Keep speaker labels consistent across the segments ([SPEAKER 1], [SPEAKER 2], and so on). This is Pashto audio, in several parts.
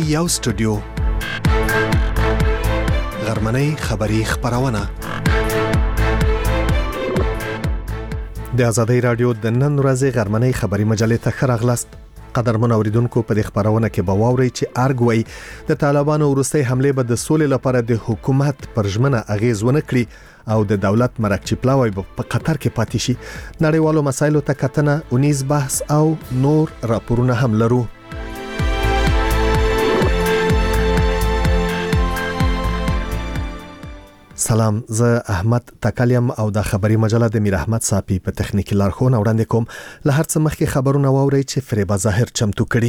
[SPEAKER 1] یو سټوډیو غرمنۍ خبری خبرونه د ازادۍ رادیو د نن ورځې غرمنۍ خبری مجلې ته خراغلاست. قدرمن اوریدونکو په خبرونه کې به واوري چې ارګوي د طالبانو وروستي حمله به د سولې لپاره د حکومت پرژمنه اغیز ونه کړي او د دولت مرکچی پلاوی په قطر کې پاتې شي. نړیوالو مسایلو ته کتنه، اونیز بحث او نور راپورونه هم لرو. سلام، زه احمد تکلیم او د خبري مجله د میر احمد صافي په تخنیکی لارښوونه وړاندې کوم. له هر څه مخکې خبرونه واورئ چې فریبا ظاهر چمتو کړي.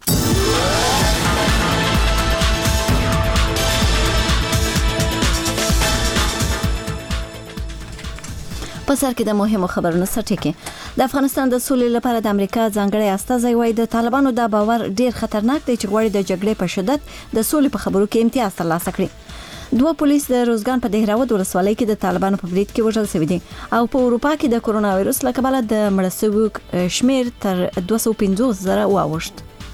[SPEAKER 2] په سر کې د مهمو خبرونو سرټکی. د افغانستان د سولې لپاره د امریکا ځانګړی استازی وایي د طالبانو دا باور ډیر خطرناک دی چې غواړي د جګړې په شدت د سولې په خبرو کې امتیاز ترلاسه کړي. دوه پولیس د روزګان په دهراود ولسوالۍ کې د طالبانو په برید کې وژل شوي دي او په اروپا کې د کورونا وایروس له کبله د مړه شویو شمیر تر 250,000 واوښت.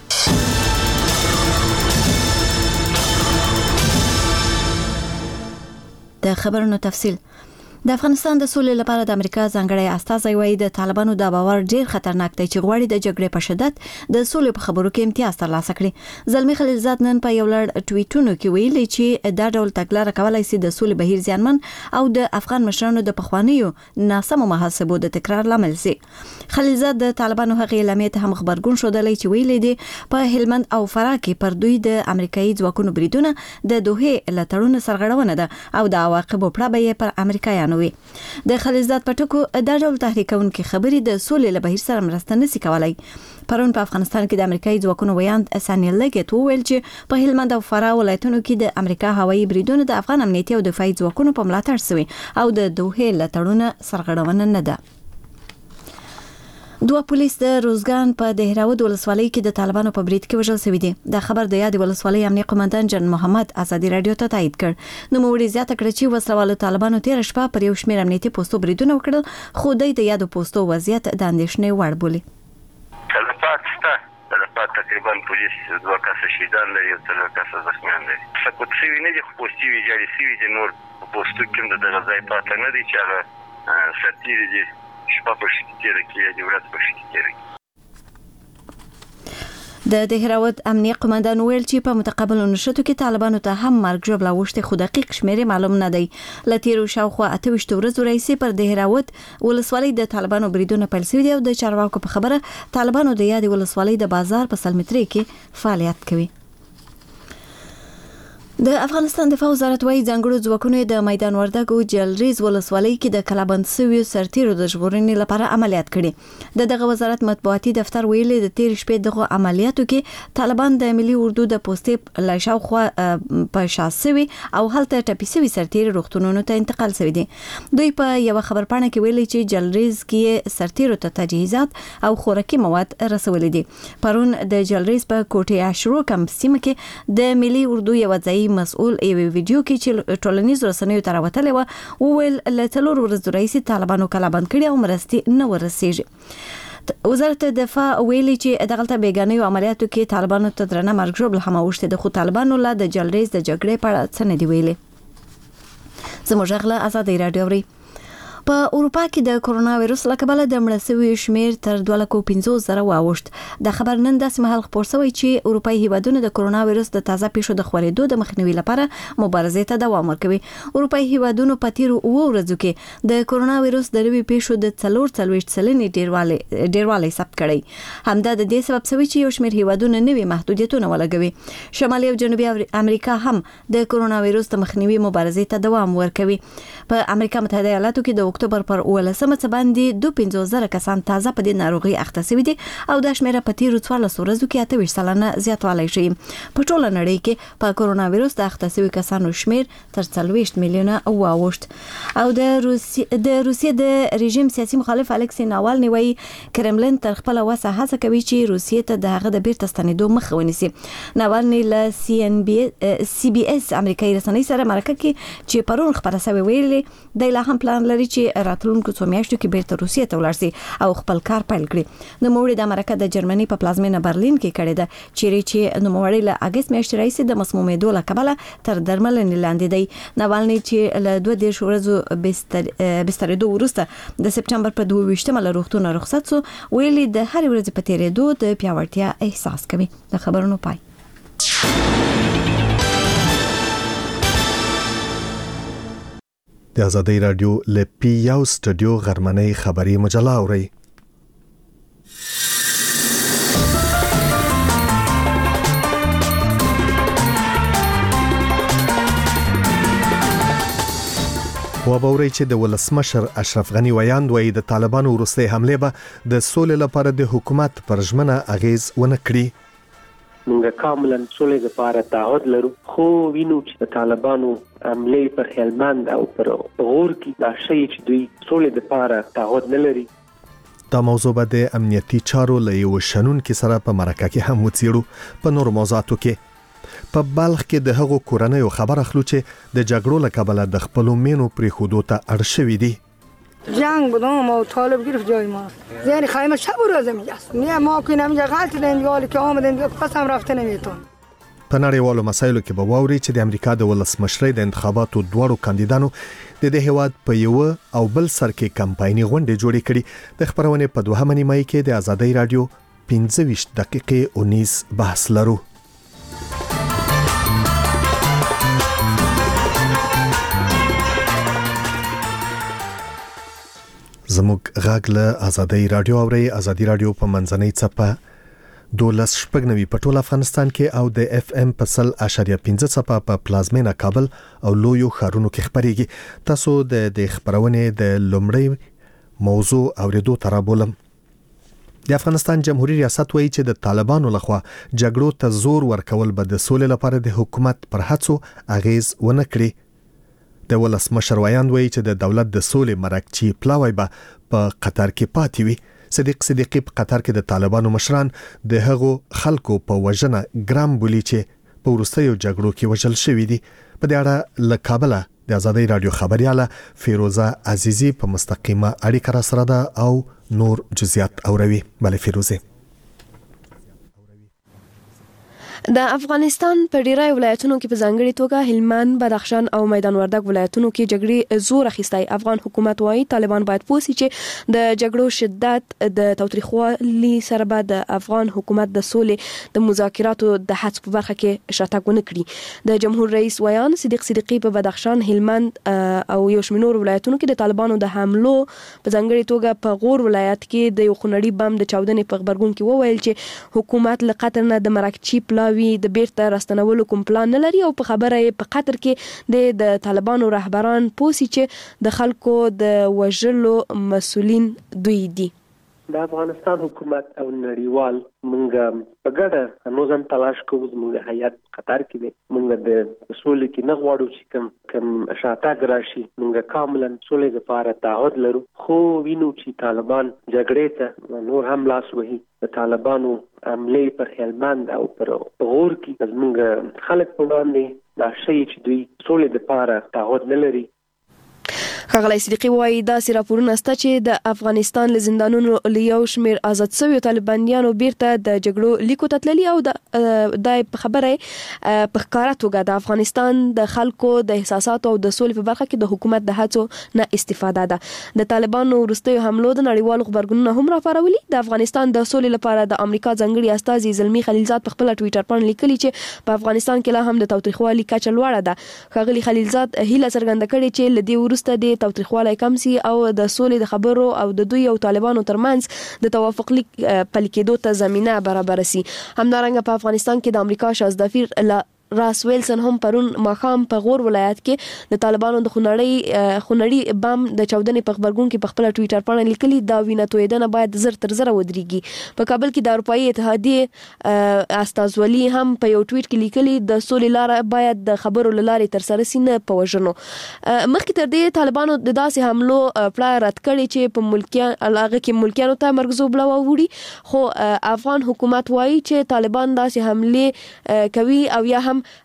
[SPEAKER 2] د خبرونو تفصیل. د افغانستان د سولې لپاره د امریکا ځانګړی استازی وایي د طالبانو دا باور ډیر خطرناک دی چې غواړي د جګړې په شدت د سولې په خبرو کې امتیاز ترلاسه کړي. زلمی خلیلزاد نن په یو لړ ټویټونو کې ویلي چې دا ډول تګلاره کولای شي د سولې بهیر زیانمن او د افغان مشرانو د پخوانیو ناسمو محاسبو د تکرار لامل شي. خلیلزاد د طالبانو هغه اعلامیه ته هم خبرګون شودلی چې ویلي دي په هلمند او فراه کې پر دوی د امریکایي ځواکونو بریدونه د دوه لټړونو سرغړونه ده او د عواقبو په اړه پر امریکایانو د خلیلزاد پټکو د ډول تحریکونکو خبري د سولې له بهیر سره مرسته نشي کولای. پرون په افغانستان کې د امریکایي ځواکونو ویاند اسانیل لګیت وویل چې په هلمند او فراه ولایتونو کې د امریکا هوایي بریدونه د افغان امنیتي او دفاعي ځواکونو په ملاتړ شوي او د دوه لټړونو سرغړونه نه ده. دوه پولیس د روزګان په دهراود ولسوالۍ کې د طالبانو په برید کې وژل شوي دي. دا خبر د یاد ولسوالۍ امنیه قومندان جن محمد ازادي رادیو ته تایید کړ. نو موږ زیاته کړ چې وسلوالو طالبانو تیر شپه پر یو شمېر امنیتي پوسټو بریدونه وکړل، خو د یادو پوسټو وضعیت د اندېښنې وړ بولي.
[SPEAKER 3] تلفات تقریبا پولیس دوه کسه شهیدان لري او 3 کسه زخمیان لري. سکوت شوی نه دي، خو پوسټي ویجاړي شوي دي. نور پوسټو کې د ځای پاتې نه دي چې هغه سرتیري دي شپه په شتیره کې دی ورځ په شتیره کې.
[SPEAKER 2] د دهراود امنیه قومندان ویل چې په متقابلو نشټو کې طالبانو ته هم مرګ ژوبله وشته، خو دقیق شمیرې معلوم نه دی. لتیرو شاوخوا 28 ورځې راځي پر دهراود ولسوالۍ د طالبانو بریدونه پیل شوي دي او د چارواکو په خبره طالبانو د یاد ولسوالۍ د بازار په سلمتري کې فعالیت کوي. د افغانستان دفاع وزارت وايي ځانګړو ځواکونو د میدان وردګو جلریز ولسوالۍ کې د کلابند سوي سرتیرو د ژغورنې لپاره عملیات کړي. دغه وزارت مطبوعاتي دفتر ویلي د تیر شپې دغه عملیاتو کې طالبان د ملي اردو د پوسټې لاشاوخوا په شاسوي او هلته ټپيسوي سرتیرو روغتونونو ته انتقال شوی دي. دوی په یو خبرپاڼه کې ویلي چې جلریز کې سرتیرو ته تجهیزات او خوراکي مواد رسول دي. پرون د جلریز په کوټه عاشورو کمپ سیمه کې د ملي اردو یو ځای مسؤل ایو ویډیو کې چې ټولنیز رسنیو ته راوتلی و وویل له 4 ورځې راهیسې طالبانو کلابند کړي او مرستې نه ورسیږي. وزارت دفاع ویلي چې دغلته بیګانیو عملیاتو کې طالبانو ته درنه مرګ ژوبله هم اوښتې ده، خو طالبانو لا د جلریز د جګړې په اړه څه نه دي ویلي. زموږ غله ازادي رادیو اوري. په اروپا کې د کورونا وایروس له کبله د مړه شویو شمیر تر 250,000 واوښت. د خبر نن داسې مهال خپور شوی چې اروپایي هیوادونه د کورونا وایروس د تازه پیښو د خورېدو د مخنیوي لپاره مبارزې ته دوام ورکوي. اروپایي هیوادونو په تیرو 2 ورځو کې د کورونا وایروس د نوي پیښو د 44 سلنې ډیروالی ثبت کړی. همدا د دې سبب شوی چې یو شمېر هیوادونه نوي محدودیتونه ولګوي. شمالي او جنوبي امریکا هم د کورونا وایروس د مخنیوي مبارزې ته دوام ورکوي. په امریکا متحده ایالاتو کې د اکتوبر پر 18 باندې 250,000 کسان تازه په دې ناروغي اخته شوي دي او د شمیره په تیرو 14 ورځو کې 28% زیاتوالی شي. په ټوله نړۍ کې په کورونا وایروس د اخته شوي کسانو شمیر تر 40 میلیونه واوښت. او د روسیې د رژیم سیاسي مخالف الکسی ناوالني وایي کرملین تر خپل وسه هڅه کوي چې روسیې ته د هغه د بیرته ستنېدو مخه ونیسي. ناوالني له CBS امریکایي رسنۍ سره مرکه کې چې پرون خبره شوې ویلي د لا هم پلان لري چې چې راتلونکو څو میاشتو کې بیرته روسیې ته ولاړ شي او خپل کار پیل کړي. نوموړی د مرکه د جرمني په پلازمینه برلین کې کړی ده چې نوموړی له اگست میاشتې راځي د مسمومیدو له کبله تر درملنې لاندې دی. ناوالني چې له 2 ورځو بسترېدو وروسته د سپټمبر په 22مه له روغتون رخصت شو، ویلي د هر ورځې په تیریدو د پیاوړتیا احساس کوي. د خبرونو پای.
[SPEAKER 1] د آزادۍ رادیو لپی یو سټډیو غرمنۍ خبری مجله اوري. وبوري چې د ولسمشر اشرف غنی ویاند وایي د طالبانو وروستۍ حمله به د سولې لپاره د حکومت پر ژمنه اغیز ونه کړي.
[SPEAKER 4] موږ کاملا سولې لپاره تعهد لرو، خو وینو چې د طالبانو حمله پر هلمند او پر غور کې دا شی چې دوی سولې لپاره تعهد نه لري.
[SPEAKER 1] دا موضوع به د امنیتي چارو له یو شنونکو سره په مرکه کې هم وڅېړو. په نور موضوعاتو کې په بلخ کې د هغو کورنیو خبر اخلو چې د جګړو له کبله د خپل مینو پرې خودو ته اړ شوي دي.
[SPEAKER 5] جنگ بودم و طالب گرفت جای ما، یعنی خیمه شب و روز میگست نه ما که نمیگه غلط دنیال که آمدن پس هم رفته نمیتون.
[SPEAKER 1] په نړیوالو مسایلو کې به واوري چې د امریکا د ولسمشرۍ د انتخاباتو دوړو کاندیدانو د دې هیواد په یو او بل سر کې کمپایني غونډې جوړې کړي. د خبرونه په 2 نیمه کې د آزادۍ رادیو 15 دقیقې 19 بحث لرو. زموږ غاګ له آزادۍ رادیو اوري. آزادۍ رادیو په منځنۍ څپه 12.9 په ټول افغانستان کې او د اف ام په 0.5 څپه په پلازمینه کابل او لویو ښارونو کې خبريږي. تاسو د خبرونه د لومړی موضوع اوریدو ترابولم. د افغانستان جمهوریت ریاست وایي چې د طالبانو لخوا جګړو ته زور ورکول به د سولې لپاره د حکومت پر هڅو اغیز ونه کړي. د ولسمشر ویاند وایي چې د دولت د سولې مرکچی پلاوی به په قطر کې پاتې وي. صدیق صدیقی په قطر کې د طالبانو مشران د هغو خلکو په وژنه ګرام بولی چې په وروستیو جګړو کې وژل شوي دي. په دې اړه له کابل د آزادۍ رادیو خبرياله فیروزه عزیزی په مستقیمه اړیکه را سره ده او نور جزئیات اوروي. بله فیروزه.
[SPEAKER 6] د افغانستان په ډیری ولایتونو کې په ځانګړي توګه هلمند، بدخشان او میدان وردګ ولایتونو کې جګړې زور اخیستی. افغان حکومت وايي طالبان باید پوسي چې د جګړو شدت د تاوتریخوالي سره به د افغان حکومت د سولې د مذاکراتو د هڅو په برخه کې شاتګ ونه کړي. د جمهور رئیس ویان صدیق صدیقی په بدخشان، هلمند او یو شمېر ولایتونو کې د طالبانو د حملو په ځانګړي توګه په غور ولایت کې د یو خونړي بم د چاودنې په خبرګون کې وویل چې حکومت له قطر نه د مرکچی پلاوی د بیرته راستنولو کوم پلان نه لري او په خبره په قطر کې د طالبانو رهبران پوسی چې د خلکو د وژلو مسولین دوی دي.
[SPEAKER 4] د افغانستان حکومت او نړیوال مونږ په ګډه نوزم تلاش کوو. زموږ هیات قطر کې دی. مونږ د سولې کې نه غواړو چې کم شاتګ راشي. مونږ کاملا سولې لپاره تعهد لرو، خو وینو چې طالبان جګړې ته نور هم لاس وهي. د طالبانو حمله پر هلمند او پر غور کې زموږ خلک په وړاندې دا شی چې دوی سولې لپاره تعهد نه لري.
[SPEAKER 6] ښاغلی صدیقی وایي داسې راپورونه شته چې د افغانستان له زندانونو له یو شمېر آزاد شویو طالبانیانو بیرته د جګړو لیکو ته تللي او د خبره په ښکاره توګه د افغانستان د خلکو د احساساتو او د سولې په برخه کې د حکومت د هڅو نه استفاده ده. د طالبانو وروستیو حملو د نړیوالو خبرګونونو هم راپارولي. د افغانستان د سولې لپاره د امریکا ځانګړي استازي زلمی خلیلزاد په خپل ټوئیټر باندې لیکلي چې په افغانستان کې لا هم د تاوتریخوالي کچه لوړه ده. ښاغلي خلیلزاد هیله څرګنده کړې چې له دې وروسته د تاوتریخوالی کم سي او د سولې د خبرو او د دوی او طالبانو ترمنځ د توافق لیک پلي کېدو ته زمینه برابر سي. همدارنګه په افغانستان کې د امریکا شاهزدافیر راس ویلسن هم پرون ماښام په غور ولایت کې د طالبانو د خونړي بم د چاودنې په خبرګون کې په خپل ټوئیټر باندې لیکلي دا وینه تویدنه باید زر تر زر ودرېږي. په کابل کې د اروپאי اتحادیې استازولي هم په یو ټویټ کې لیکلي د سولې لاره باید د خبرو لارې تر سره سي نه په وژنو. مخکې تر دې طالبانو د داسې حملو پلان رد کړی چې په ملکیانو ته مرګ بلا وړي، خو افغان حکومت وایي چې طالبان داسې حمله کوي او یا هم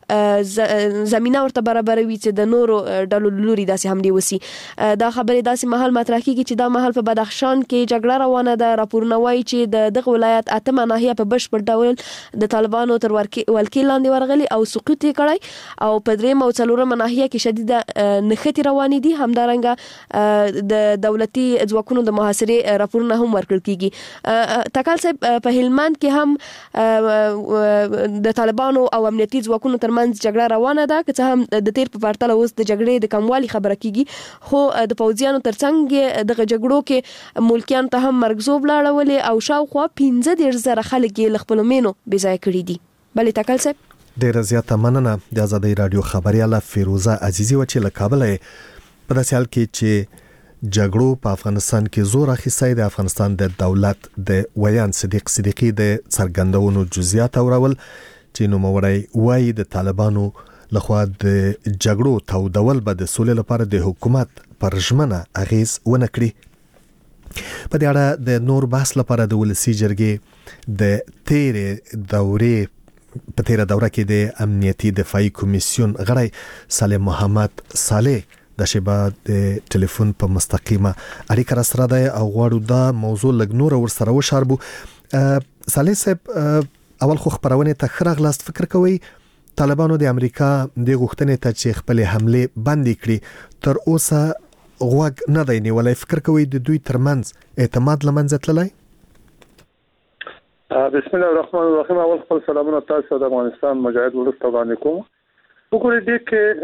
[SPEAKER 6] زمينه ورته برابروي چې د نورو ډلو لوري داسې حمله وسی. دا خبره داسې محل مطرح کیږي چې دا محل په بدخشان کې جګړه روانه ده. راپورونه وایي چې دغه ولایت اتمه ناحیه په بشپړ ډول د طالبانو تر ولکې لاندې ورغلي او سقوط کړي او په درېم او څلورم ناحیه کې شدیده نښتې روانې دي. همدارنګه د دولتي ځواکونو د محاصرې راپورونه هم ورکړل کیږي. تکال صاحب په هلمند کې هم د طالبانو او امنیتي ځواکونو ترمنځ جګړه روانه ده که څه هم د تیر په پرتله اوس د جګړې د کموالي خبره کیږي خو د پوځیانو ترڅنګ د جګړو کې ملکیان ته هم مرګزوب لاړولې او شاوخوا 15,000 خلک یې خپل مینو بې ځای کړي دي. بلې تکل صاحب
[SPEAKER 1] ډیره زیاته مننه. د آزادۍ رادیو خبرياله فیروزه عزیزی و چې له کابل په داسې حال کې چې جګړو په افغانستان کې زور اخیستی د افغانستان د دولت د ویان صدیق صدیقی د څرګندونو جزئیات اورول چې نوموړی وایي د طالبانو لخوا د جګړو تودول به د سولې لپاره د حکومت پر ژمنه اغیز ونه کړي. په دې اړه د نور بحث لپاره د ولسی جرګې د تیرې دوره کې د امنیتي دفاعي کمیسیون غړی صالح محمد صالح د شبا د ټلیفون په مستقیمه اړیکه را سره ده او غواړو دا موضوع لږ نور ورسره وشاربو. صالح صاحب اول خو خبرونه ته خراغلاست فکر کوي طالبانو د امریکا د غوښتنې ته چې خپل حمله بندي کړي تر اوسه غوږ نه دی نیولای. فکر کوي د دوی ترمنځ اعتماد لمنځه تللی؟
[SPEAKER 7] بسم الله الرحمن الرحیم. اول خپل سلامونه تاسو د افغانستان مجاهد ولس ته وړاندې کوم. وګورئ دې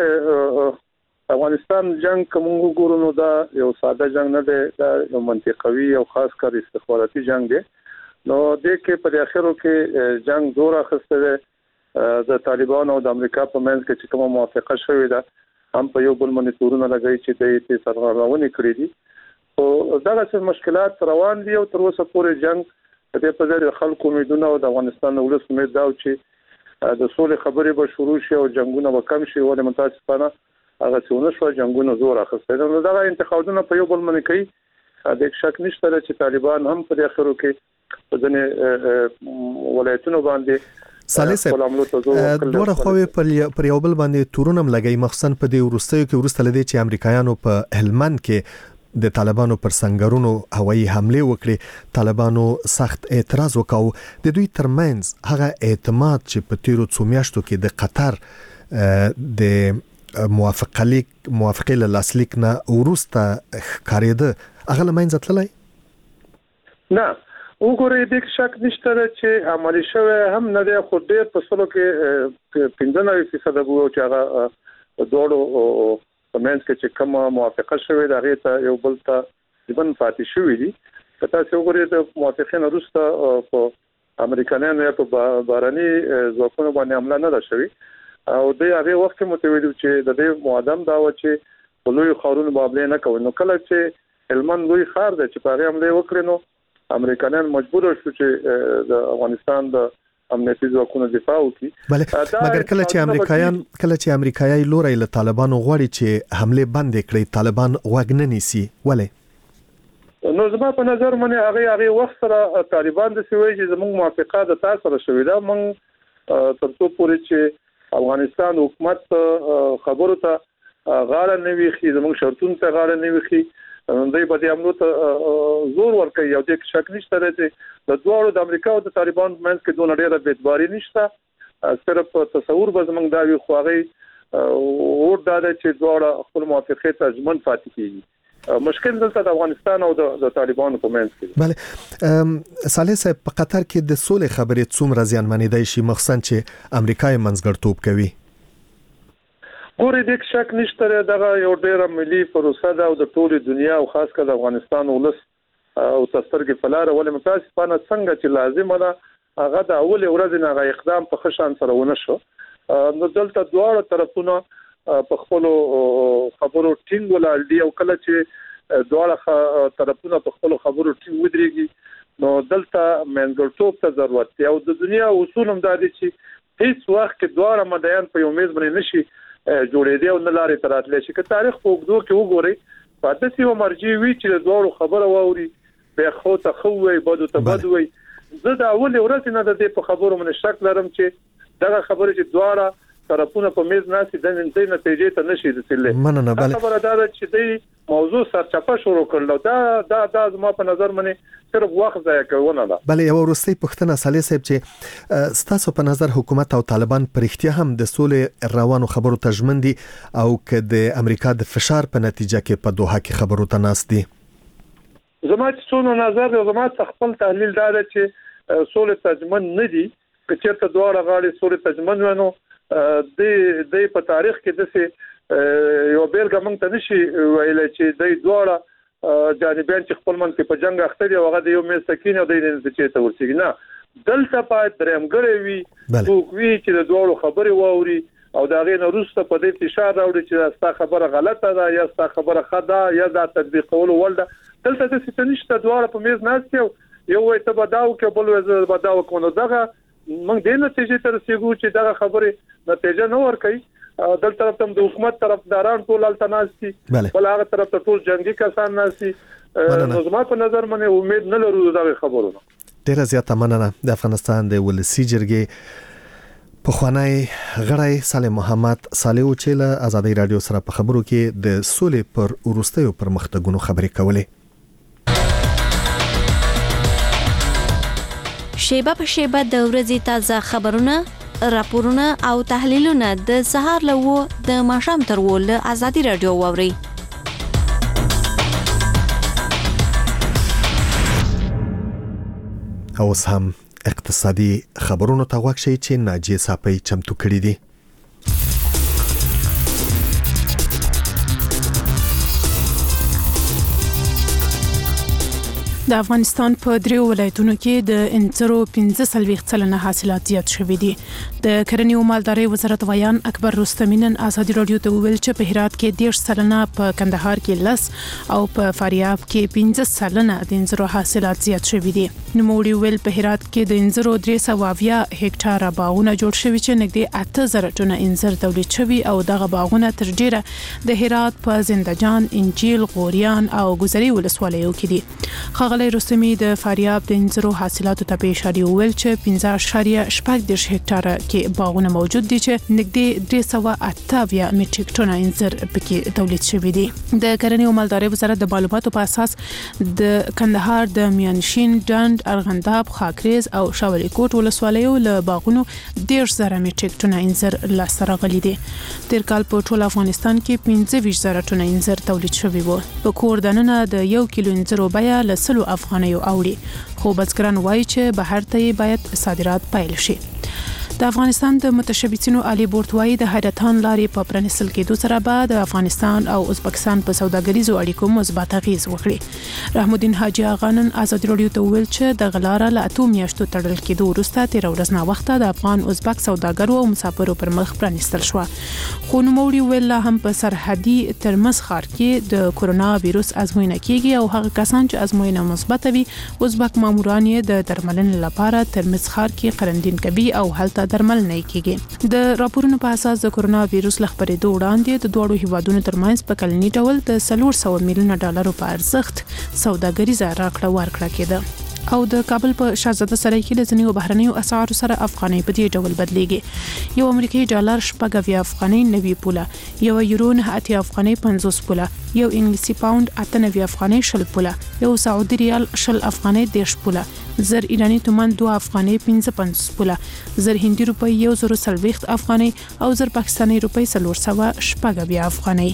[SPEAKER 7] کې افغانستان جنگ کوم وګورو نو دا یو ساده جنگ نه دی، دا یو منطقوي او خاص کار استخباراتي جنگ دی. نو دې کې په اخرو کې جنگ زور اخیسته دی د طالبانو او د امریکا په منځ کې چې کومه موافقه شوې ده هم په یو بل باندې تورونه لګوي چې د دې سرغړونې کړې دي. او دا څه مشکلات روان دي او تر اوسه پورې جنگ د په ځای خلکو امیدونه او د افغانستان ولس امید دا چې د سولې خبرې به شروع شي او جنگونه به کم شي. ولې متاسفانه هغه څونه شو جنگونه زور اخیسته. نو دا انتخابونه په یو بل باندې کوي. د شک نشته چې طالبان هم په اخرو کې په ځنې ولایتونو باندې
[SPEAKER 1] صالح صاحب دوه خوي پر یو بل باندې تورونم لګي مخصوصا په دې ورستیو کې ورسته لدی چې امریکایانو په هلمند کې د طالبانو پر سنگرونو هوایي حمله وکړي. طالبانو سخت اعتراض وکاو. د دوی ترمنځ هغه اعتماد چې په تیرو څو میاشتو کې د قطر د موافقه له لاسلیک نه ورسته ښکارېده هغه لمنځه تللی
[SPEAKER 7] نه. وګورئ د شک نشته چې عملی شوی هم نه دی خو ډېر په سلو کې 15% وو چې هغه دوړو په منځ کې چې کومه موافقه شوې ده هغه ته یو بل ته ځبن پاتې شوې دي. که تاسو وګورئ د موافقین وروسته په امریکایانو په باراني ځواکونو باندې حمله نه ده شوې او د هغه وخت متویل چې د دې معادم دا و چې په لوی خارونو مقابله نه کوي. نو کله چې هلمند لوی خار ده چې په هغه حمله وکړي نو امریکایان مجبور شو چې د افغانستان د امنیتي ځواکونو دفاع وکړي.
[SPEAKER 1] بله مګر کله چې امریکایي لوري له طالبانو غواړي چې حمله بند کړي طالبان غوږ نه نیسي. ولې؟
[SPEAKER 7] نو زما په نظر باندې هغه وخت سره طالبان د سوي چې زموږ موافقه د تاسو سره شوې ده. موږ تر څو پورې چې افغانستان حکومت خبرو ته غاړه نه ویخي زموږ شرطونو ته غاړه نه ویخي دوی په دې عملو ته زور ورکوي. یو د شک نشته چې د دوه د امریکا او د طالبان منځ کې دوه ډېره بیتباري نشته. صرف تصور به زمونږ دا وي خو هغه اور دا چې دوه خپل موافقه ته ځمن پاتې کیږي. مشکل دلته د افغانستان او د طالبانو په منځ کې.
[SPEAKER 1] بله صالح صاحب په قطر کې د سولې خبرې څومره زیانمنېدای شي مخصوصا چې امریکا یې منځګړیتوب کوي؟
[SPEAKER 7] ګورې د شک نشته دغه یو ډېر ملي پروسه ده او د ټولې دنیا او خاص کر د افغانستان ولس او تسترګې فلاره ولې متاسفانه څنګه چې لازم ده هغه د اول ورځ نه هغه اقدام په خشان سره ونه شو. نو دلته دواړه طرفونه په خپل خبرو ټینګ ولال دي او کله چې دواړه طرفونه په خپل خبرو ټینګ ودرېږي نو دلته منځګړیتوب ته ضرورت دی او د دنیا اصول هم دا دي چې هیڅ وخت کې دواړه مدعیان په یو میز باندې نشي جوړېدي او نه لارې تراتلې شي. که تاریخ په اوږدو کې وګورئ په داسې یو مرجع وي چې د دواړو خبره واوري بیا خو ته خو وي بدو ته بد وي. زه د اول ورځ نه د دې په خبرو من شک لرم چې دغه خبره چې دواړه طرفونه په میز ناسي د نتیجې ته نشي رسیدل.
[SPEAKER 1] مننه. بله
[SPEAKER 7] خبره دا ده چې د موضوع سرچپه شروع کړل دا زما په نظر باندې صرف وخت ضایع کول نه ده.
[SPEAKER 1] بله یو وروستي پوښتنه صالح صاحب چې ستاسو په نظر حکومت او طالبان پر اختیار هم د سولې روانو خبرو ته ژمن دي او که د امریکا د فشار په نتیجه کې په دوحه کې خبرو ته ناست دي؟
[SPEAKER 7] زما چې څونه نظر زما خپل تحلیل دا ده چې سولې تجمن نه دي. که چېرته دواړه غاړې سولې تجمن ونو د په تاریخ کې دسه یو بیلګه موږ ته نشي ویل چې د دواړه جانبین چې خپل من کې په جنگ اخته دي هغه د یو مې سکینه او د نتیجې ته ورسیږي. نه دلته باید درېمګړی وي څوک وي چې د دوړو خبرې واوري او دا غي نورسته په دې فشار راوړي چې ستا خبره غلطه ده یا ستا خبره خطا یا دا تطبیقولو ولده. دلته د ستنشته دواړه په میز ناست یو وای ته بداو کې بل وای بداو کو نو دغه موږ د نتیجې تر رسیدو چې دغه خبره نتیجه نه ورکړي. دل طرف ته د حکومت طرفداران ټول التناسي بل هغه طرف ته ټول جنگي کسان ناسي. نو زما په نظر باندې امید نه لرو دغه خبرونه.
[SPEAKER 1] ډیره زیاته مننه. د افغانستان د ولسی جرګې پخوانی غړی صالح محمد صالح چې له آزادۍ رادیو سره په خبرو کې د سولې پر وروستیو پرمختګونو خبرې کولې.
[SPEAKER 2] شیبه په شیبه د ورځې تازه خبرونه، راپورونه او تحلیلونه د سهار له د ماښام تر له آزادۍ رادیو واوري.
[SPEAKER 1] اوس هم اقتصادي خبرونو ته غوږ شئ چې ناجیه صافی چمتو کړي دي.
[SPEAKER 8] د افغانستان په دریو ولایتونو کې د انځرو 15% حاصلات زیات شوي دي. د کرنې او مالدارۍ وزارت ویان اکبر رستمی نن آزادۍ رادیو ته وویل چې په هرات کې 10%، په کندهار کې 10% او په فاریاب کې 15% د انځرو حاصلات زیات شوي دي. نوموړي ویل په هرات کې د انځرو 320 هکټاره باغونه جوړ شوي چې نږدې 8000 ټنه انځر تولید شوي او دغه باغونه تر ډیره د هرات په زندهجان، انجیل، غوریان او ګوزري ولسوالیو کې دي. ښاغلی رستمی د فاریاب د انځرو حاصلاتو ته په اشاره وویل چې 15.14 هکټاره کې باغونه موجود دي چې نږدې 328 میټریک ټنه انځر پکې تولید شوي دي. د کرنې او مالدارۍ وزارت د معلوماتو په اساس د کندهار د میانشین، ډنډ، ارغنداب، خاکریز او شاولی کوټ ولسوالیو له باغونو 10,000 میټریک ټنه انځر لاسته راغلي دي. تیر کال په ټول افغانستان کې 25,000 ټنه انځر تولید شوي وو. په کور دننه د 1 کیلو انځرو بیه له افغانیو اوړي، خو بزګران وایي چې بهر ته باید صادرات پیل شي. د افغانستان د متشبثینو عالی بورډ وايي د حیرتان لارې په پرانیستل کېدو سره به د افغانستان او ازبکستان په سوداګریزو اړیکو مثبت اغیز وکړي. رحم الدین حاجی آغا نن آزادۍ رادیو ته وویل چې د غلاره له 8 میاشتو تړل کېدو وروسته 13 ورځې وخت د افغان ازبک سوداګرو او مسافرو پر مخ پرانیستل شو. خو نوموړي ویل هم په سرحدي ترمز ښار کې د کورونا وایروس ازموینه کیږي او هغه کسان چې ازموینه مثبت وي ازبک ماموران یې د درملنې لپاره ترمز ښار کې قرنطین کوي او هلته درمل نه کیږي. د راپورونو په اساس د کورونا وایروس لخبرېدو وړاندې د دوړو هیوادونو ترمنځ په کلني ډول د 400 میلیونه ډالرو په ارزښت سوداګریزه راکړه ورکړه کېده. او د کابل په شاهزاده سرای کې د ځینو بهرنیو اسعارو سره افغانۍ په دې ډول بدلیږي. یو امریکایي ډالر 90 افغانۍ 90 پوله، یو یورو 80 افغانۍ 50 پوله، یو انګلیسي پاوند 98 افغانۍ 60 پوله، یو سعودي ریال 60 افغانۍ 10 پوله، زر ایرانی تومان 2 افغانۍ 55 پوله، زر هندي روپۍ 140 افغانۍ او زر پاکستاني روپۍ 440 افغانۍ.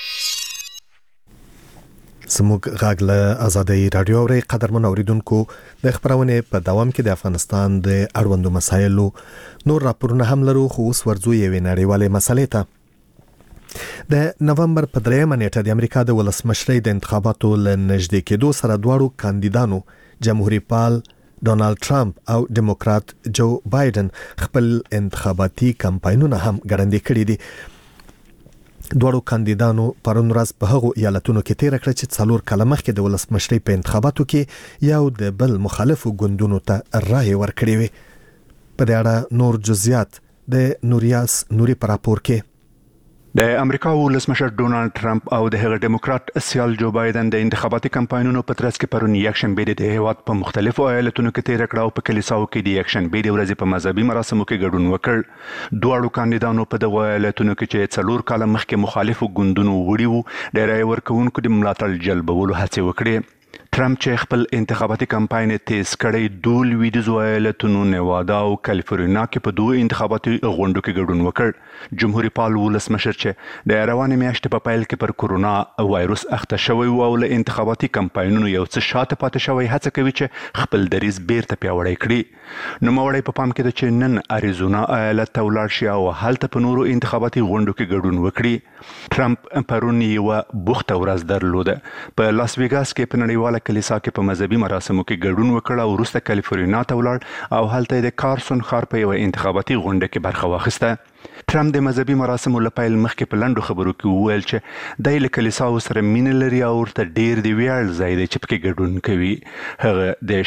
[SPEAKER 1] زموږ غږ له آزادۍ رادیو اوري. قدرمن اوریدونکو، د خبرونه په دوام کې د افغانستان د اړوندو مسایلو نور راپورونه هم لرو، خو اوس ورځو یوې نړیوالې مسلې ته. د نومبر په 3 نیټه د امریکا د ولسمشرۍ د انتخاباتو له نږدې کېدو سره دواړو کاندیدانو جمهوریت پال ډونالد ټرمپ او ډیموکرات جو بایدن خپل انتخاباتي کمپاینونه هم ګړندې کړي دي. دوړو کاندیدانو پرون ورځ په هغو ایالتونو کې تیر کړ چې 4 کاله مخکې د ولسمشرۍ په انتخاباتو کې یو د بل مخالفو ګوندونو ته رائے ورکړې وي. په دې اړه نور جزئیات د نوریاس نوري پر راپور کې.
[SPEAKER 9] د امریکا ولسمشر ډونالد ټرمپ او د هغه ډیموکرات سیال جو بایدن د انتخاباتي کمپاینونو په ترڅ کې پرون یکشنبه د هیواد په مختلفو ایالتونو کې تیر کړه او په کلیساو کې د یکشنبه د ورځې په مذهبي مراسمو کې ګډون وکړ. دواړو کاندیدانو په دغه ایالتونو کې چې 4 کاله مخکې مخالفو ګوندونو وړي وو د رای ورکوونکو د ملاتړ جلبولو هڅې وکړې. ټرمپ چې خپل انتخاباتي کمپاین تیز کړی دول ویډیو ایالتونو نیوادا او کالیفورنیا کې په دوه انتخاباتي غونډو کې ګډون وکړ. جمهوریت پال ولسمشر چې د روانې میاشتې په پیل کې پر کورونا وایروس اخته شوی او له انتخاباتي کمپاینونو یو څه شاته پاتې شوی هڅه کوي چې خپل دریځ بیرته پیاوړی کړي. نو موري په پام کې د چې نن اریزونا ایالت ته ولاړ شي او هلته په نورو انتخاباتي غونډو کې ګډون وکړي. ټرمپ پرون یو بوخته ورځ درلوده. په لاس ویګاس کې په نړیواله کلیسا کې په مذهبي مراسمو کې ګډون وکړ او وروسته کالیفورنیا ته ولاړ او هلته د کارسون ښار په یو انتخاباتي غونډه کې برخه واخیسته. ټرمپ د مذهبي مراسمو له پیل مخکې په لنډو خبرو کې وویل چې د له کلیساو سره مینه لري او ورته ډیر دی ویاړ ځای دی چې پکې ګډون کوي. هغه د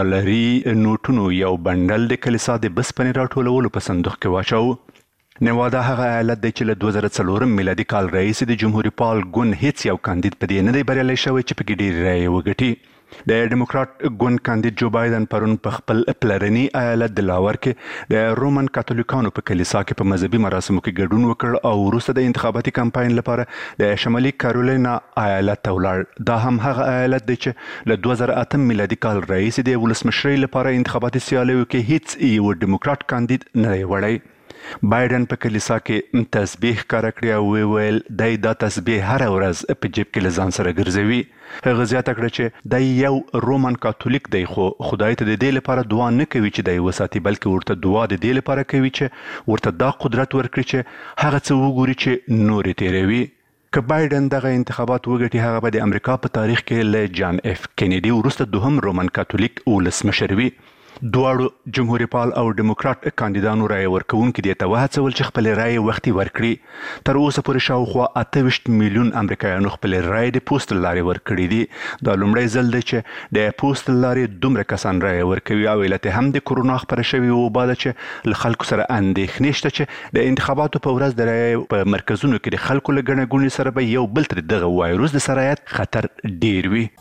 [SPEAKER 9] $10 نوټونو یو بندل د کلیسا د بسپنې راټولولو په صندوق کې واچو. نیوادا هغه ایالت دی چې له 2004 میلادي کال راهیسې د جمهوریت پال ګوند هیڅ یو کاندید په دې نه دی بریالی شوی چې پکې ډېرې رایې وګټي. د ډیموکرات ګوند کاندید جو بایدن پرون په خپل پلرني ایالت د لاور کې د رومن کاتولیکانو په کلیسا کې په مذهبي مراسمو کې ګډون وکړ او وروسته د انتخاباتي کمپاین لپاره د شمالي کارولینا ایالت ته ولاړ. دا هم هغه ایالت دی چې له 2008 میلادي کال راهیسې د ولسمشرۍ لپاره انتخاباتي سیالیو کې هیڅ یو ډیموکرات کاندید نه دی وړی. بایدن په کلیسا کې تسبیح کار کړی او ویل دای دا تسبیح هر ورځ په جیب کې لزان سره ګرځوي. هغه زیاته کړه چې دای یو رومن کاتولیک دی خو خدای ته د دې لپاره دعا نه کوي چې دای وساتي بلکې ورته دعا د دې لپاره کوي چې ورته دا قدرت ورکړي چې هغه څه وګوري چې نور تیروي. که بایدن دغه انتخابات وګټي هغه به د امریکا په تاریخ کې له جان اف کینیډي وروسته دوهم رومن کاتولیک ولسمشر وي. دواړو جمهوریت پال او ډیموکرات کاندیدانو رای ورکوونکي دې ته وهڅول چې خپل رای وختي ورکړي. تر اوسه پورې شاوخوا 28 میلیون امریکایانو خپل رای د پوسټ لارې ورکړي دي. دا لومړی ځل دی چې د پوسټ لارې دومره کسان رای ورکوي او علت هم د کورونا خپره شوې وبا ده چې له خلکو سره اندېښنې شته چې د انتخاباتو په ورځ د رای په مرکزونو کې د خلکو له ګڼه ګوڼې سره به یو بل ته دغه وایروس د سرایت خطر ډیر وي.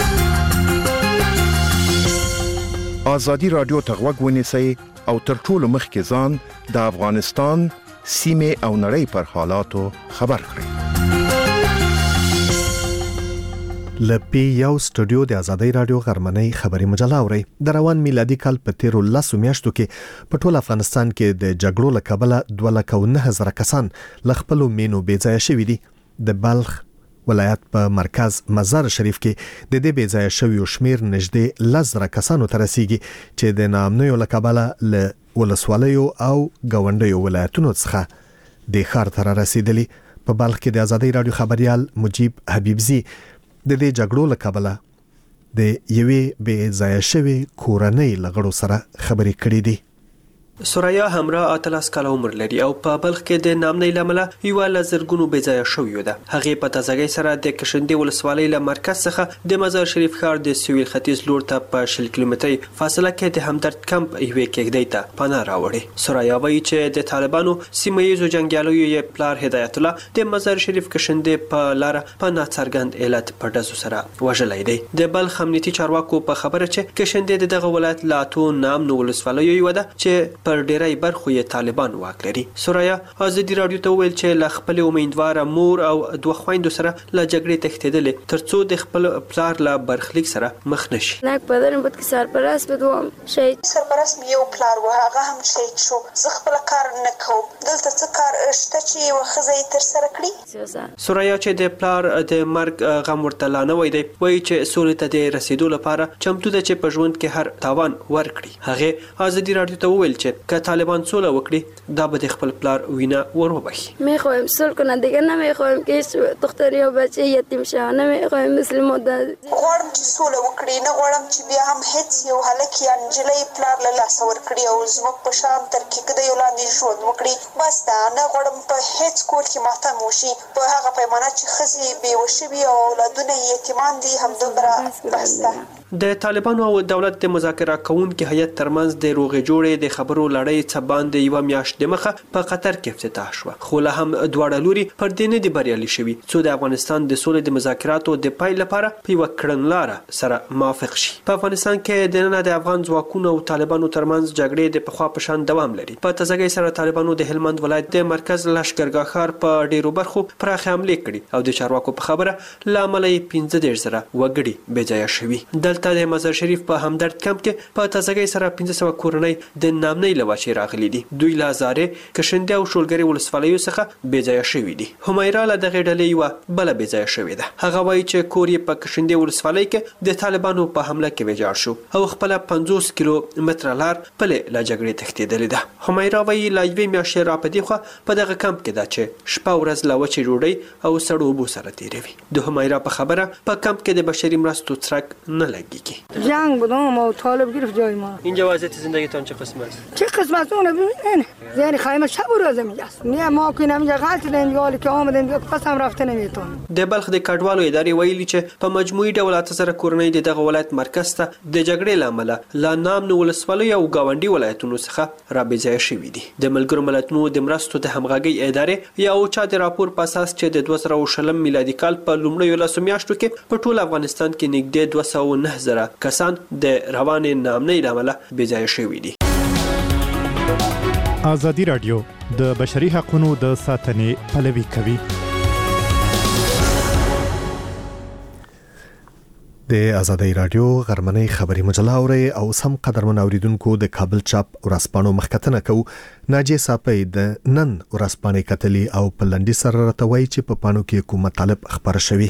[SPEAKER 10] آزادی رادیو ته غوږ ونیسئ او تر ټولو مخکې ځان د افغانستان سیمې او نړۍ پر حالاتو خبر کړئ.
[SPEAKER 1] لپی یو سټوډیو د آزادی رادیو غرمنۍ خبري مجله اوري. د روان میلادي کال په 13 میاشتو کې په ټول افغانستان کې د جګړو له کبله 2,09,000 کسان ل خپل مینو بیځای شوي دي. د بلخ ولایت په مرکز مزار شریف کې د دې بیځای شویو شمیر نږدې 10,000 کسانو ته رسیدي چې د نامنیو له کبله له ولسوالیو او ګاونډیو ولایتونو څخه د ښار ته رسیدلي. په بلخ کې د آزادی رادیو خبريال مجيب حبيبزي د دې جګړو له کبله د یوې بیځای شوی کورنۍ لغړو سره خبرې کړې دي.
[SPEAKER 11] سوریا همراه اتلاس کال عمر لري او په بلخ کې د نامنۍ لامل یو لزرګونو بيځای شوی ده. هغه په تازګۍ سره د کشندې ولسوالۍ له مرکز څخه د مزار شریف ښار د سویل ختیځ لور ته په 10 کیلومتري فاصله کې د همدرد کمپ یوې کېږدۍ ته پناه راوړي. سوریا وایي چې د طالبانو سیمه‌ییزو جنگیالیو یې پلار هدایت الله د مزار شریف کشندې په لار په ناڅرګند علت په دزو سره وژلای دی. د بلخ امنیتي چارواکو په خبره چې کشندې دغه ولایت لا تو نام ولسوالیو یو ده چې پر ډیری برخو یې طالبان واک لري. سوریا آزادی رادیو ته ویل چې ل خپل امیدوار مور او دوه خويندو سره ل جګړې تښتیدل ترڅو د خپل پلار لا برخلیک سره مخ نشي.
[SPEAKER 12] نک بدن بود که سرپرست بدوم شهید
[SPEAKER 13] سرپرست یو پلار و هغه هم شهید شو. زه خپل کار نه کوم. دلته څه کار شته چې یو خزې تر سره کړی.
[SPEAKER 11] سوریا چې د پلار د مرګ غم ورته لا نه وای دی وایي چې سولې ته د رسیدو لپاره چمتو ده چې په ژوند کې هر تاوان ورکړي. هغه آزادی رادیو ته ویل چې طالبان سوله وکړي دا به د خپل پلار وینا وروبخي.
[SPEAKER 12] میخوایم صلح کنه دیگه نمیخوایم که هیچ دختری یا بچه یتیم شه. نمیخوایم مسلمو ده.
[SPEAKER 13] غواړم چې سوله وکړي. نه غواړم چې بیا هم هیڅ یو هلک یا نجلۍ پلار له لاسه ورکړي او زموږ په شان تر کېږدۍ لاندې ژوند وکړي. بس دا نه غواړم په هیڅ کور کې ماتم وشي. په هغه پیمانه چې ښځې بېوه شوي او اولادونه یې یتیمان دي همدومره بس ده.
[SPEAKER 11] د طالبانو او دولت د مذاکره کوونکو هیئت ترمنځ د روغې جوړې د خبرو لړۍ څه باندې یو میاشت د مخه په قطر کې افتتاح شو، خو له هم دواړه لوري پر دې نه دي بریالي شوي څو د افغانستان د سولې د مذاکراتو د پای لپاره په یو کړنلاره سره موافق شي. په افغانستان کې د نن د افغان ځواکونو او طالبانو ترمنځ جګړې د پخوا په شان دوام لري. په تازګۍ سره طالبانو د هلمند ولایت د مرکز لشکرګاه ښار په ډیرو برخو پراخ حمله کړې او د چارواکو په خبره لامل 15 زره وګړي بېځایه شوي. دلته د مزار شریف په همدرد کمپ کې په تازګۍ سره 1500 کورنۍ د نامنۍ لواچې راغلي دي. دوی له زارې کشنده او شولګری ولسوالیو څخه بېځایه شوي دي. همیرا له دغه ډلې یو بل بېځایه شوې ده. هغه وایي چې کور یې په کشنده ولسوالۍ کې د طالبانو په حمله کې ویجاړ شو او خپل 50 کیلومتره لار په له جګړې تښتېدلې ده. همیرا وایي لا یوې میاشتې را پدې خو په دغه کمپ کې ده چې شپه ورځ لا وچې ډوډۍ او سړو اوبو سره تیروي. د همیرا په خبره په کمپ کې د بشري مرستو څرک نه لګیږي.
[SPEAKER 5] جنگ بودم و طالب گرفت جای ما.
[SPEAKER 11] اینجا وضعیت زندگیتان چه قسم است؟
[SPEAKER 5] چه قسم است اون ببینین. یعنی خیمه شب و روز میگست. نه ما که نمیگه غلط دیدیم حالی که آمدیم قسم رفته نمیتون.
[SPEAKER 11] د بلخ د کډوالو ادارې ویلي چې په مجموعي ډول 8000 کورنۍ د دغه ولایت مرکز ته د جګړې لامل لا نام نو ولسوالۍ او گاونډي ولایتونو څخه را بېځایه شوي دي. د ملګرو ملتونو د مرستو د همغږۍ ادارې یا اوچا د راپور په اساس چې د 2020 میلادي کال په لومړیو لسو میاشتو کې په ټول افغانستان کې نږدې 209 زره کسان د روانې نامنۍ لامل بېځایه شوي دي.
[SPEAKER 14] ازادي راډیو د بشري حقوقو د ساتنې پلوي کوي.
[SPEAKER 1] د ازادي راډیو غرمنۍ خبري مجله اوري او سم قدرمن اوریدونکو د کابل چاپ ورسپانو مخکتنه کو ناجی صاحب د نن ورسپانې کتلی او پلندې سره راتوي چې په پانو کې کوم مطالب خبر شوي.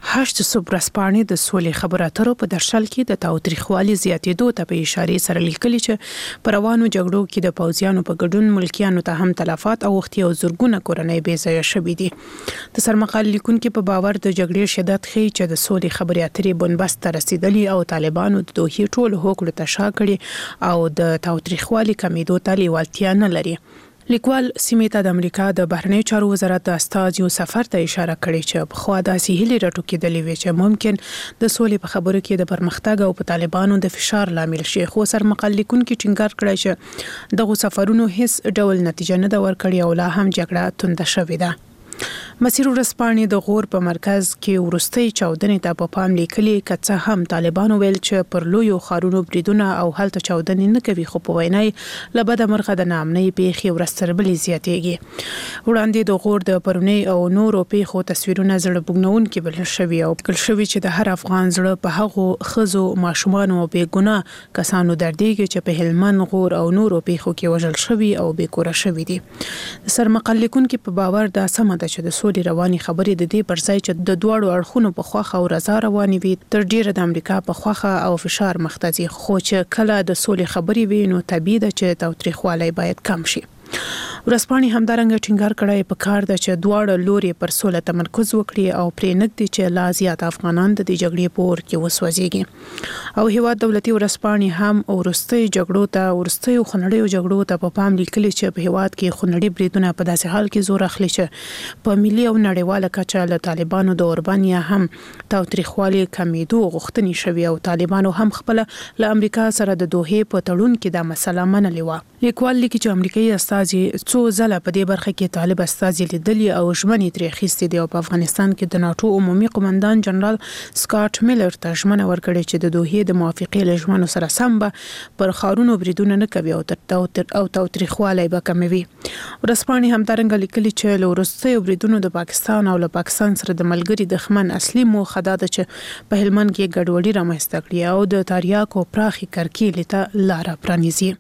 [SPEAKER 8] 8 صبح رسپانې د سولې خبراترو په درشل کې د تاوتریخوالي زیاتېدو ته په اشاره سره لیکلي چې پر روانو جګړو کې د پوځیانو په ګډون ملکیانو ته هم تلفات او وختي او زرګونه کورنۍ بېځایه شوي دي. د سرمقال لیکونکو په باور د جګړې شدت ښیي چې د سولې خبرې اترې بنبست ته رسیدلي او طالبانو د دوه ټولو حقوقو ته شا کړي او د تاوتریخوالي کمیدو ته لیوالتیا نه لري. لیکوال سیمې ته د امریکا د بهرنی چارو وزارت د استاد یو سفر ته اشاره کړې چې په خوا داسې هلي راټوکېدلې وي چې ممکن د سولې په خبرو کې د پرمختګ او په طالبانو د فشار لامل شي. خو سرمقال لیکونکو ټینګار کړی چې دغه سفرونو هیڅ ډول نتیجه نه دا ورکړي او لا هم جګړه تونده شوې ده. مسیر ورسپانې د غور په مرکز کې ورستۍ چاودنې ته په پام لیکلي کڅه هم طالبانو ویل چې پر لویو خارونو بریدونه او هلته چاودنې نه کوي خو په وینای لبد مرغه د نامنۍ پیښې ورستربلې زیاتېږي. وړاندې د غور د پرونی او نورو پیښو تصویرونه زړه بوګنونکي بل شوي او کل شوي چې د هر افغان زړه په هغو خزو ماشومان او بېګناه کسانو دردېږي چې په هلمند غور او نورو پیښو کې وژل شوي او بېکوره شوي دي. سرمقال لیکونکو په باور دا سم ده چې د سولې رواني خبرې د دې پر ځای چې د دواړو اړخونو په خوخه او رضا رواني وي تر ډیره د امریکا په خوخه او فشار مختزي خو چې کله د سولې خبرې وي نو طبيعي ده چې تاوتریخوالی باید کم شي. ورسپانې همدارنګه ټینګار کړی په کار ده چې دواړه لوري پر سوله تمرکز وکړي او پرې نږدې چې لا زیات افغانان د دې جګړې په اور کې وسوځيږي. او هیواد دولتي ورسپانې هم ورستۍ جګړو ته ورستۍ خنړې جګړو ته په پام لیکلي چې په هیواد کې خنړې بریدونه په داسې حال کې زور اخلي چې په ملي او نړیواله کچه له طالبانو د اوربانیا هم تاوتریخوالي کمیدو غوښتنې شوي او طالبانو هم خپل له امریکا سره د دوه په تړون کې دا مسله منلې و. لیکوال لیکي چې امریکایي استازي څو ځله په دې برخه کې طالب استازي لیدلي او ژمنې ترې اخیستې دي او په افغانستان کې د ناتو عمومي قومندان جنرال سکاټ میلر ته ژمنه ورکړې چې د دوه د موافقې له ژمنو سره سم به پر خارونو بریدونه نه کوي او تاوتریخوالی به کموي. ورسپانې همدارنګه لیکلي چې له وروستیو بریدونو د پاکستان او له پاکستان سره د ملګري دښمن اصلي موخه دا ده چې په هلمند کې ګډوډي رامنځته کړي او د تریاکو پراخي کرکیلې ته لار پرانیزي.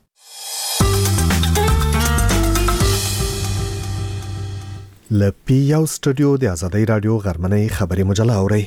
[SPEAKER 1] لپی یو سټوډیو د ازادي رادیو غرمنۍ خبري مجله اوري.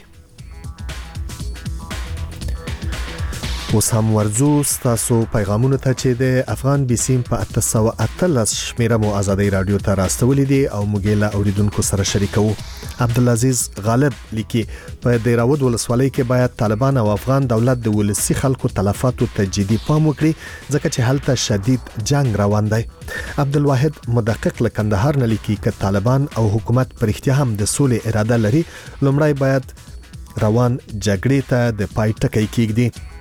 [SPEAKER 1] اوس هم ورزو ستاسو پیغامونه ته چې د افغان بیسیم په 818 شمیره مو ازادي رادیو ته راستولې دي او موږ له اوریدونکو سره شریکو. عبدالعزیز غالب لیکي په دیراود ولسوالۍ کې باید طالبان او افغان دولت د ولسی خلکو تلفاتو ته جدي پام وکړي ځکه چې هلته شدید جنگ روان دی. عبدالواحد مدقق له کندهار نه لیکي چې طالبان او حکومت پر اختیار هم د سولې اراده لري لومړی باید روان جګړې ته د پای ټکی کېږدي.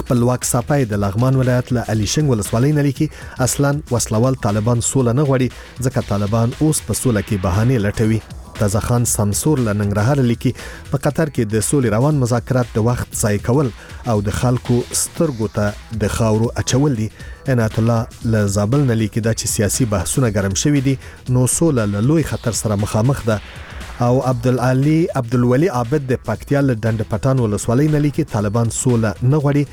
[SPEAKER 1] خپلواک صفای د لغمان ولایت له علي شنګ ولسوالۍ نه لیکي اصلا وسلوال طالبان سوله نه غواړي ځکه طالبان اوس په سوله کې بهانه لټوي. تازه خان سمسور له ننګرهار لیکي په قطر کې د سولې روان مذاکرات د وخت ضایع کول او د خلکو سترګو ته د خاورو اچول دي. عنایت الله له زابل نه لیکي دا چې سیاسي بحثونه ګرم شوي دي نو سوله له لوی خطر سره مخامخ ده. او عبدالولی عابد د پکتیا له ډنډ پټان ولسوالۍ نه لیکي طالبان سوله نه غواړي